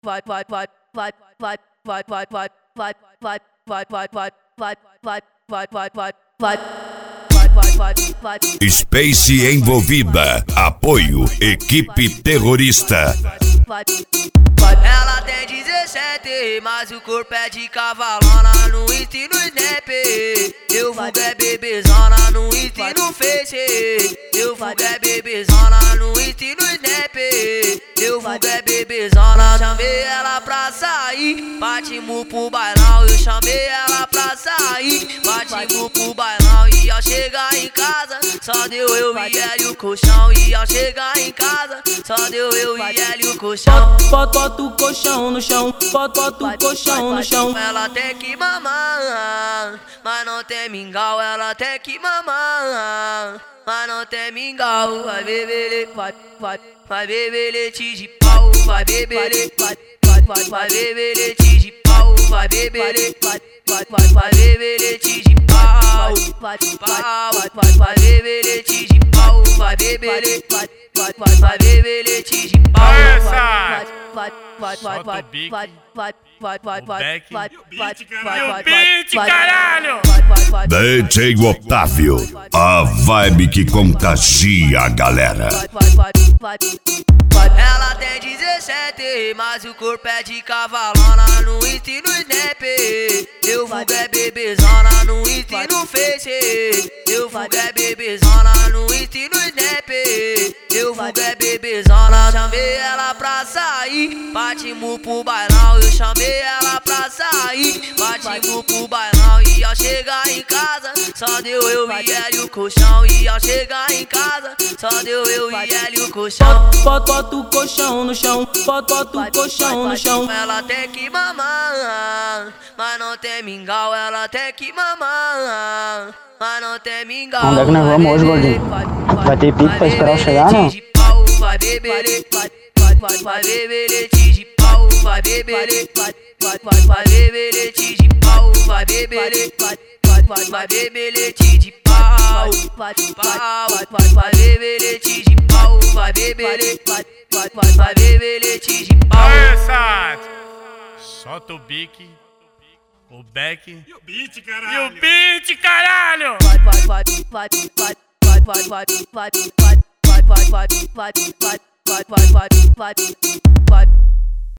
Space envolvida. Apoio equipe terrorista. Ela tem 17, mas o corpo é de cavalona no Insta e no Snap. Eu vulgo é bebezona no Insta e no Face. Eu vulgo é bebezona no Insta e no Snap. Eu vulgo é bebezona. Chamei ela pra sair, partimos pro bailão. Eu chamei ela pra sair, partimos pro bailão. E ao chegar em casa, só deu eu e ela e o colchão. E ao chegar em casa, só deu eu e ela e o colchão. Bota o colchão no chão, bota o colchão no chão. Ela tem que mamar, mas não tem mingau. Ela tem que mamar, mas não tem mingau. Vai beber, vai beber leite de pau. Vai beber, vai beber leite de pau. Vai beber, vai beber leite de pau. Vai beber leite de pau. Vai beber, vai beber leite de pau. Solta o bico, o back e o beat, caralho! DJ Otávio, a vibe que contagia a galera. Ela tem 17, mas o corpo é de cavalona no Insta e no Snap. Eu vulgo é bebezona no Insta e no Face. Eu vulgo é bebezona no Insta e no Snap. Eu vulgo é bebezona. Chamei ela pra sair, partimos pro bailão. Eu chamei ela pra sair, partimos pro bailão. E ao chegar em casa, só deu eu e ela e o colchão. E ao chegar em casa, só deu eu e ela e o colchão. Bota o colchão no chão, bota o colchão no chão. Ela tem que mamar, mas não tem mingau. Ela tem que mamar, mas não tem mingau. Onde é que nós vamos hoje, gordinho? Vai ter pique pra esperar eu chegar, não? Vai beber, vai beber leite de pau. Vai beber, vai beber leite de pau. Vai beber, vai beber leite de pau. Vai beber leite de pau. Vai beber, vai beber leite de pau. Solta o bico, o back E o beat, caralho! e o beat, caralho! Vai